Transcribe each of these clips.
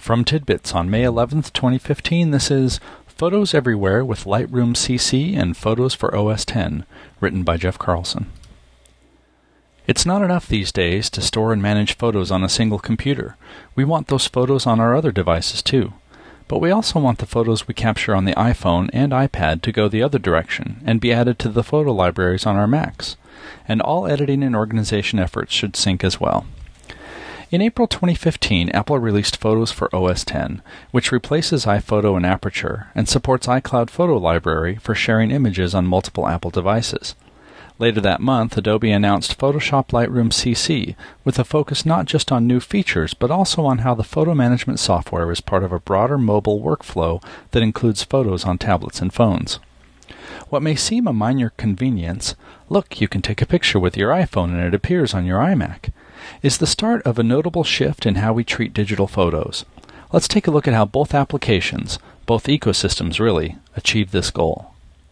From Tidbits on May 11th, 2015, this is Photos Everywhere with Lightroom CC and Photos for OS X, written by Jeff Carlson. It's not enough these days to store and manage photos on a single computer. We want those photos on our other devices too. But we also want the photos we capture on the iPhone and iPad to go the other direction and be added to the photo libraries on our Macs. And all editing and organization efforts should sync as well. In April 2015, Apple released Photos for OS X, which replaces iPhoto and Aperture and supports iCloud Photo Library for sharing images on multiple Apple devices. Later that month, Adobe announced Photoshop Lightroom CC, with a focus not just on new features, but also on how the photo management software is part of a broader mobile workflow that includes photos on tablets and phones. What may seem a minor convenience, look, you can take a picture with your iPhone and it appears on your iMac, is the start of a notable shift in how we treat digital photos. Let's take a look at how both applications, both ecosystems really, achieve this goal.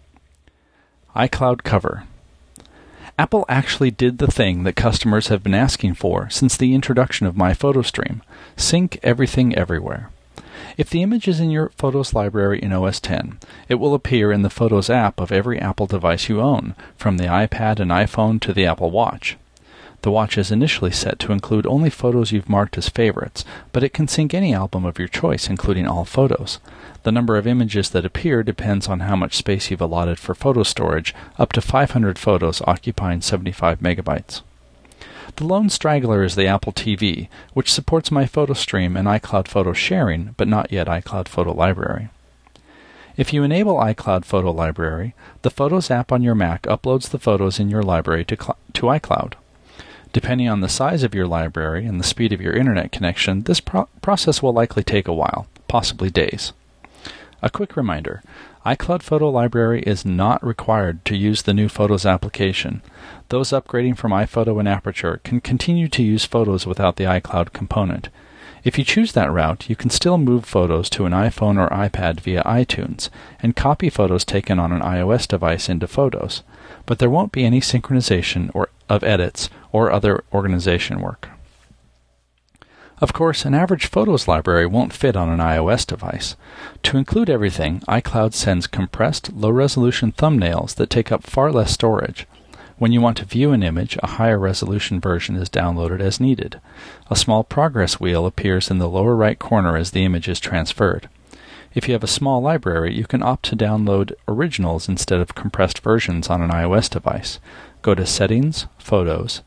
iCloud Cover. Apple actually did the thing that customers have been asking for since the introduction of My PhotoStream: sync everything everywhere. If the image is in your Photos library in OS X, it will appear in the Photos app of every Apple device you own, from the iPad and iPhone to the Apple Watch. The watch is initially set to include only photos you've marked as favorites, but it can sync any album of your choice, including all photos. The number of images that appear depends on how much space you've allotted for photo storage, up to 500 photos occupying 75 megabytes. The lone straggler is the Apple TV, which supports My PhotoStream and iCloud Photo Sharing, but not yet iCloud Photo Library. If you enable iCloud Photo Library, the Photos app on your Mac uploads the photos in your library to iCloud. Depending on the size of your library and the speed of your internet connection, this process will likely take a while, possibly days. A quick reminder, iCloud Photo Library is not required to use the new Photos application. Those upgrading from iPhoto and Aperture can continue to use Photos without the iCloud component. If you choose that route, you can still move photos to an iPhone or iPad via iTunes and copy photos taken on an iOS device into Photos, but there won't be any synchronization of edits or other organization work. Of course, an average Photos library won't fit on an iOS device. To include everything, iCloud sends compressed, low-resolution thumbnails that take up far less storage. When you want to view an image, a higher resolution version is downloaded as needed. A small progress wheel appears in the lower right corner as the image is transferred. If you have a small library, you can opt to download originals instead of compressed versions on an iOS device. Go to Settings, Photos,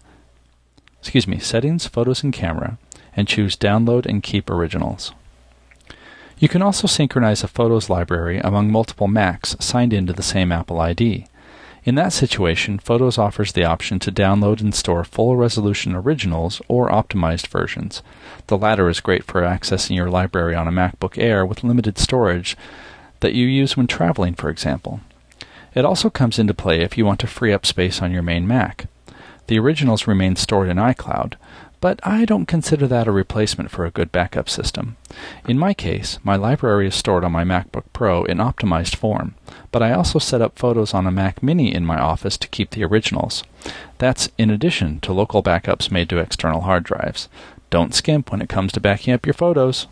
and Camera, and choose Download and Keep Originals. You can also synchronize a Photos library among multiple Macs signed into the same Apple ID. In that situation, Photos offers the option to download and store full-resolution originals or optimized versions. The latter is great for accessing your library on a MacBook Air with limited storage that you use when traveling, for example. It also comes into play if you want to free up space on your main Mac. The originals remain stored in iCloud, but I don't consider that a replacement for a good backup system. In my case, my library is stored on my MacBook Pro in optimized form, but I also set up Photos on a Mac Mini in my office to keep the originals. That's in addition to local backups made to external hard drives. Don't skimp when it comes to backing up your photos.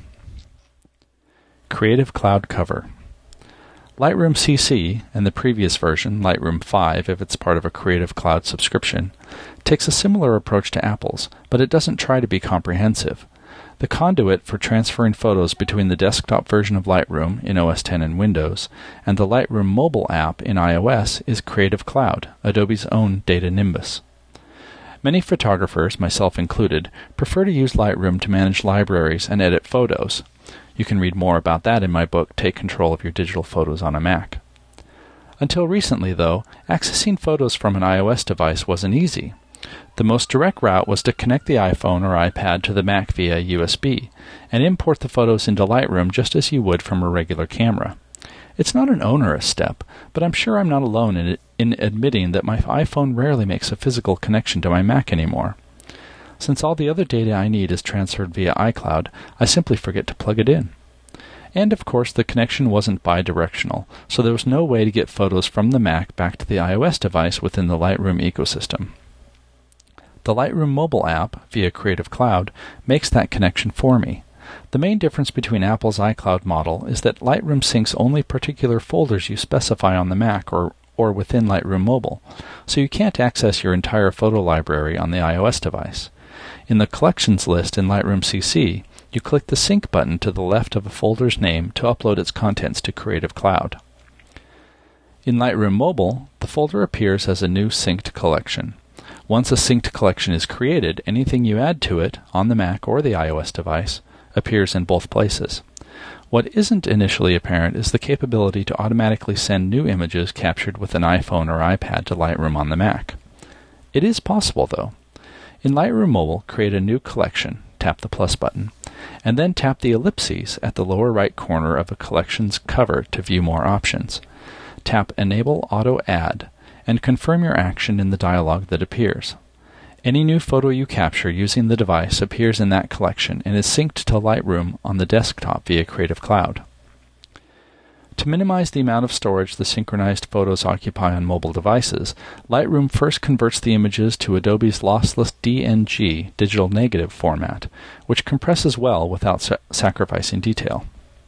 Creative Cloud Cover. Lightroom CC, and the previous version, Lightroom 5 if it's part of a Creative Cloud subscription, takes a similar approach to Apple's, but it doesn't try to be comprehensive. The conduit for transferring photos between the desktop version of Lightroom in OS X and Windows and the Lightroom mobile app in iOS is Creative Cloud, Adobe's own data nimbus. Many photographers, myself included, prefer to use Lightroom to manage libraries and edit photos. You can read more about that in my book, Take Control of Your Digital Photos on a Mac. Until recently, though, accessing photos from an iOS device wasn't easy. The most direct route was to connect the iPhone or iPad to the Mac via USB, and import the photos into Lightroom just as you would from a regular camera. It's not an onerous step, but I'm sure I'm not alone in admitting that my iPhone rarely makes a physical connection to my Mac anymore. Since all the other data I need is transferred via iCloud, I simply forget to plug it in. And of course, the connection wasn't bidirectional, so there was no way to get photos from the Mac back to the iOS device within the Lightroom ecosystem. The Lightroom mobile app, via Creative Cloud, makes that connection for me. The main difference between Apple's iCloud model is that Lightroom syncs only particular folders you specify on the Mac or within Lightroom Mobile, so you can't access your entire photo library on the iOS device. In the Collections list in Lightroom CC, you click the Sync button to the left of a folder's name to upload its contents to Creative Cloud. In Lightroom Mobile, the folder appears as a new synced collection. Once a synced collection is created, anything you add to it, on the Mac or the iOS device, appears in both places. What isn't initially apparent is the capability to automatically send new images captured with an iPhone or iPad to Lightroom on the Mac. It is possible, though. In Lightroom Mobile, create a new collection, tap the plus button, and then tap the ellipses at the lower right corner of a collection's cover to view more options. Tap Enable Auto Add, and confirm your action in the dialog that appears. Any new photo you capture using the device appears in that collection and is synced to Lightroom on the desktop via Creative Cloud. To minimize the amount of storage the synchronized photos occupy on mobile devices, Lightroom first converts the images to Adobe's lossless DNG digital negative format, which compresses well without sacrificing detail.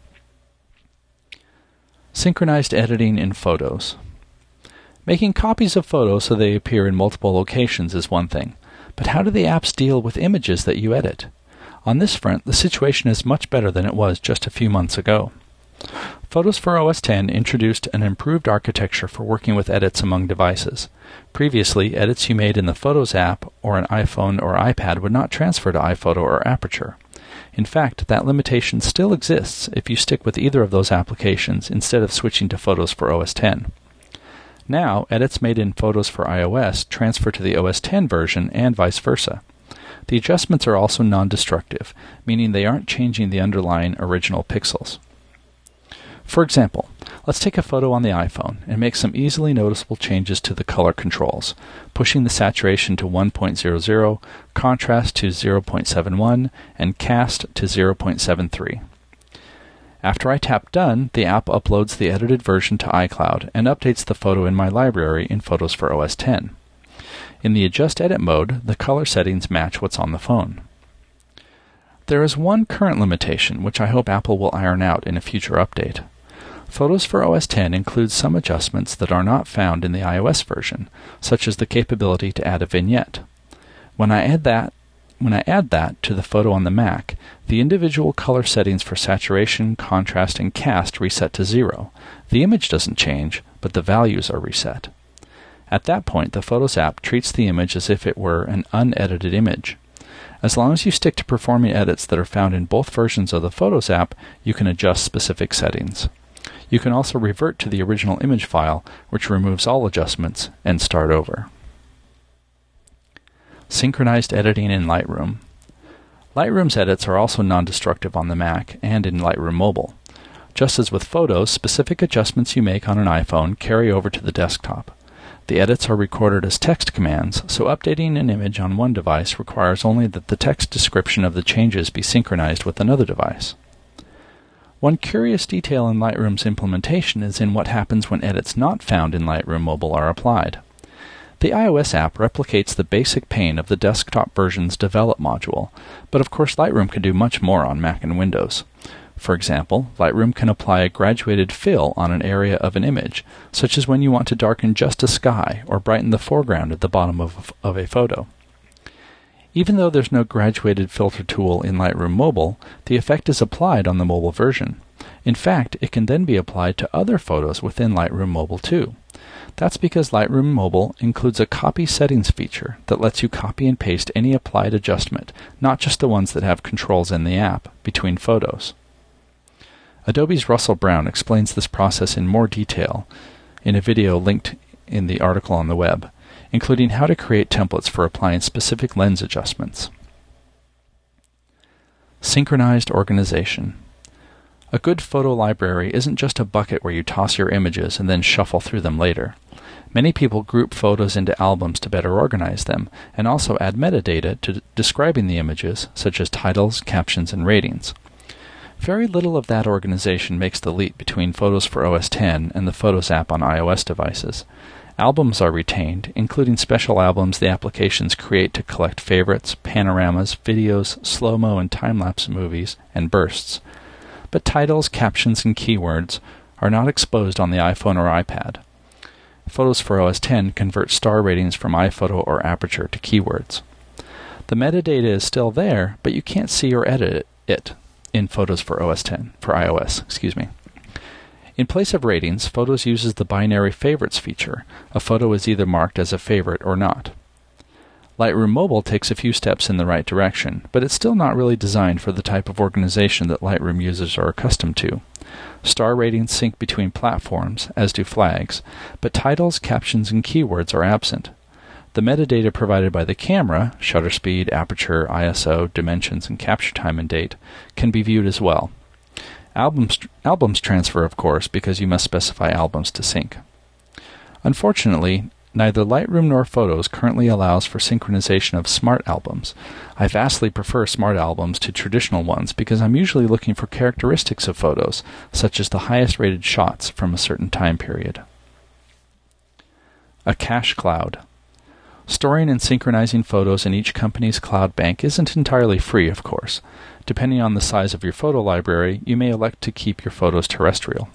Synchronized editing in photos. Making copies of photos so they appear in multiple locations is one thing, but how do the apps deal with images that you edit? On this front, the situation is much better than it was just a few months ago. Photos for OS X introduced an improved architecture for working with edits among devices. Previously, edits you made in the Photos app or an iPhone or iPad would not transfer to iPhoto or Aperture. In fact, that limitation still exists if you stick with either of those applications instead of switching to Photos for OS X. Now, edits made in Photos for iOS transfer to the OS X version and vice versa. The adjustments are also non-destructive, meaning they aren't changing the underlying original pixels. For example, let's take a photo on the iPhone and make some easily noticeable changes to the color controls, pushing the saturation to 1.00, contrast to 0.71, and cast to 0.73. After I tap Done, the app uploads the edited version to iCloud and updates the photo in my library in Photos for OS X. In the Adjust Edit mode, the color settings match what's on the phone. There is one current limitation which I hope Apple will iron out in a future update. Photos for OS X includes some adjustments that are not found in the iOS version, such as the capability to add a vignette. When I add that to the photo on the Mac, the individual color settings for saturation, contrast, and cast reset to 0. The image doesn't change, but the values are reset. At that point, the Photos app treats the image as if it were an unedited image. As long as you stick to performing edits that are found in both versions of the Photos app, you can adjust specific settings. You can also revert to the original image file, which removes all adjustments, and start over. Synchronized editing in Lightroom. Lightroom's edits are also non-destructive on the Mac and in Lightroom Mobile. Just as with Photos, specific adjustments you make on an iPhone carry over to the desktop. The edits are recorded as text commands, so updating an image on one device requires only that the text description of the changes be synchronized with another device. One curious detail in Lightroom's implementation is in what happens when edits not found in Lightroom Mobile are applied. The iOS app replicates the basic pane of the desktop version's Develop module, but of course Lightroom can do much more on Mac and Windows. For example, Lightroom can apply a graduated fill on an area of an image, such as when you want to darken just a sky or brighten the foreground at the bottom of a photo. Even though there's no graduated filter tool in Lightroom Mobile, the effect is applied on the mobile version. In fact, it can then be applied to other photos within Lightroom Mobile too. That's because Lightroom Mobile includes a copy settings feature that lets you copy and paste any applied adjustment, not just the ones that have controls in the app, between photos. Adobe's Russell Brown explains this process in more detail in a video linked in the article on the web, including how to create templates for applying specific lens adjustments. Synchronized organization. A good photo library isn't just a bucket where you toss your images and then shuffle through them later. Many people group photos into albums to better organize them, and also add metadata to describing the images, such as titles, captions, and ratings. Very little of that organization makes the leap between Photos for OS X and the Photos app on iOS devices. Albums are retained, including special albums the applications create to collect favorites, panoramas, videos, slow-mo and time-lapse movies, and bursts. But titles, captions, and keywords are not exposed on the iPhone or iPad. Photos for OS X convert star ratings from iPhoto or Aperture to keywords. The metadata is still there, but you can't see or edit it in Photos for iOS. In place of ratings, Photos uses the binary favorites feature. A photo is either marked as a favorite or not. Lightroom Mobile takes a few steps in the right direction, but it's still not really designed for the type of organization that Lightroom users are accustomed to. Star ratings sync between platforms, as do flags, but titles, captions, and keywords are absent. The metadata provided by the camera, shutter speed, aperture, ISO, dimensions, and capture time and date, can be viewed as well. Albums transfer, of course, because you must specify albums to sync. Unfortunately, neither Lightroom nor Photos currently allows for synchronization of smart albums. I vastly prefer smart albums to traditional ones because I'm usually looking for characteristics of photos, such as the highest rated shots from a certain time period. A cache cloud. Storing and synchronizing photos in each company's cloud bank isn't entirely free, of course. Depending on the size of your photo library, you may elect to keep your photos terrestrial.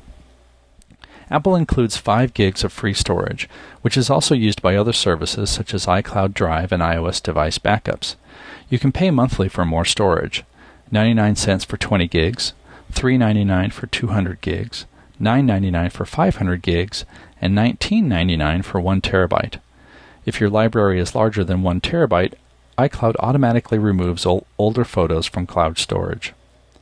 Apple includes 5 gigs of free storage, which is also used by other services such as iCloud Drive and iOS device backups. You can pay monthly for more storage, 99 cents for 20 gigs, $3.99 for 200 gigs, $9.99 for 500 gigs, and $19.99 for 1 terabyte. If your library is larger than 1 terabyte, iCloud automatically removes older photos from cloud storage.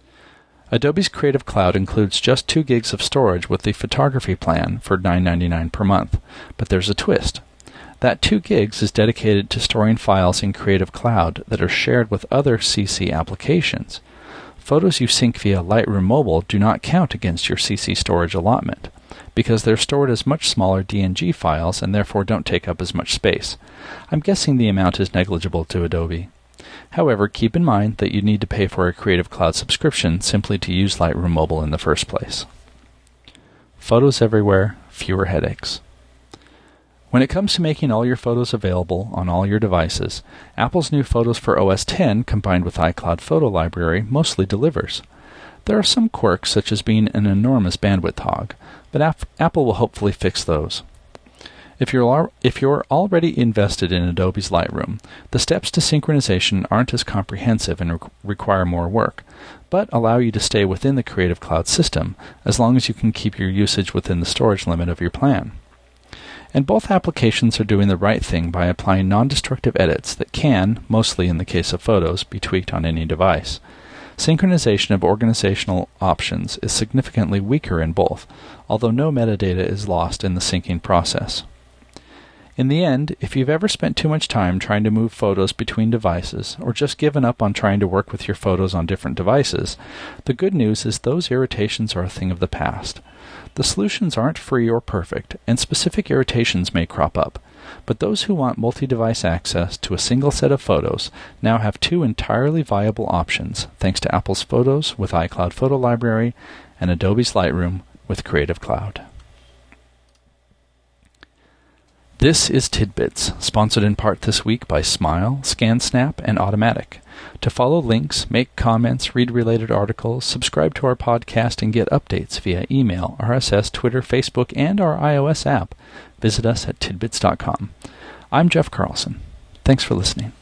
Adobe's Creative Cloud includes just 2 gigs of storage with the photography plan for $9.99 per month, but there's a twist. That 2 gigs is dedicated to storing files in Creative Cloud that are shared with other CC applications. Photos you sync via Lightroom Mobile do not count against your CC storage allotment, because they're stored as much smaller DNG files and therefore don't take up as much space. I'm guessing the amount is negligible to Adobe. However, keep in mind that you need to pay for a Creative Cloud subscription simply to use Lightroom Mobile in the first place. Photos everywhere, fewer headaches. When it comes to making all your photos available on all your devices, Apple's new Photos for OS X combined with iCloud Photo Library mostly delivers. There are some quirks, such as being an enormous bandwidth hog, but Apple will hopefully fix those. If you're already invested in Adobe's Lightroom, the steps to synchronization aren't as comprehensive and require more work, but allow you to stay within the Creative Cloud system as long as you can keep your usage within the storage limit of your plan. And both applications are doing the right thing by applying non-destructive edits that can, mostly in the case of photos, be tweaked on any device. Synchronization of organizational options is significantly weaker in both, although no metadata is lost in the syncing process. In the end, if you've ever spent too much time trying to move photos between devices, or just given up on trying to work with your photos on different devices, the good news is those irritations are a thing of the past. The solutions aren't free or perfect, and specific irritations may crop up, but those who want multi-device access to a single set of photos now have 2 entirely viable options, thanks to Apple's Photos with iCloud Photo Library and Adobe's Lightroom with Creative Cloud. This is Tidbits, sponsored in part this week by Smile, ScanSnap, and Automatic. To follow links, make comments, read related articles, subscribe to our podcast, and get updates via email, RSS, Twitter, Facebook, and our iOS app, visit us at tidbits.com. I'm Jeff Carlson. Thanks for listening.